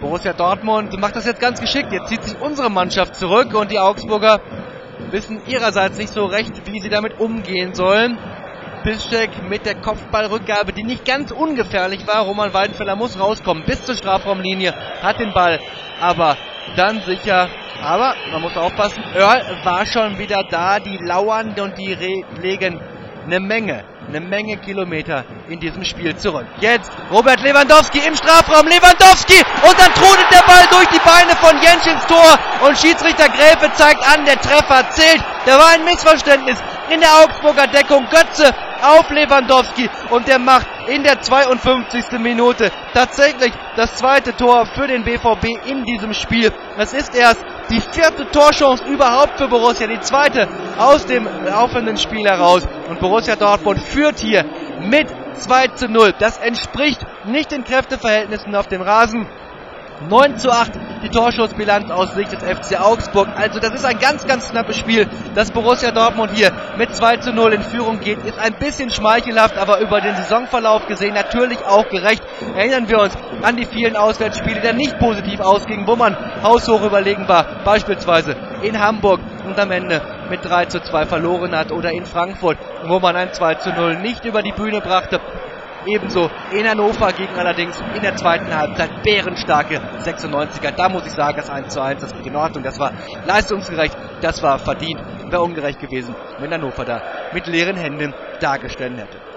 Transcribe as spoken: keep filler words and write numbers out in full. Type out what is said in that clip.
Borussia Dortmund macht das jetzt ganz geschickt. Jetzt zieht sich unsere Mannschaft zurück und die Augsburger wissen ihrerseits nicht so recht, wie sie damit umgehen sollen. Piszczek mit der Kopfballrückgabe, die nicht ganz ungefährlich war. Roman Weidenfeller muss rauskommen bis zur Strafraumlinie, hat den Ball, aber dann sicher. Aber man muss aufpassen, Earl war schon wieder da, die lauern und die legen eine Menge, eine Menge Kilometer in diesem Spiel zurück. Jetzt Robert Lewandowski im Strafraum, Lewandowski und dann trudelt der Ball durch die Beine von Jentsch ins Tor und Schiedsrichter Gräfe zeigt an, der Treffer zählt. Da war ein Missverständnis in der Augsburger Deckung. Götze auf Lewandowski und der macht in der zweiundfünfzigsten Minute tatsächlich das zweite Tor für den B V B in diesem Spiel. Es ist erst die vierte Torchance überhaupt für Borussia, die zweite aus dem laufenden Spiel heraus und Borussia Dortmund führt hier mit zwei zu null. Das entspricht nicht den Kräfteverhältnissen auf dem Rasen. neun zu acht die Torschussbilanz aus Sicht des F C Augsburg. Also das ist ein ganz, ganz knappes Spiel. Dass Borussia Dortmund hier mit zwei zu null in Führung geht, ist ein bisschen schmeichelhaft, aber über den Saisonverlauf gesehen natürlich auch gerecht. Erinnern wir uns an die vielen Auswärtsspiele, die nicht positiv ausgingen, wo man haushoch überlegen war. Beispielsweise in Hamburg und am Ende mit drei zu zwei verloren hat oder in Frankfurt, wo man ein zwei zu null nicht über die Bühne brachte. Ebenso in Hannover gegen allerdings in der zweiten Halbzeit bärenstarke sechsundneunziger. Da muss ich sagen, das eins zu eins, das geht in Ordnung, das war leistungsgerecht, das war verdient. Wäre ungerecht gewesen, wenn Hannover da mit leeren Händen dargestellt hätte.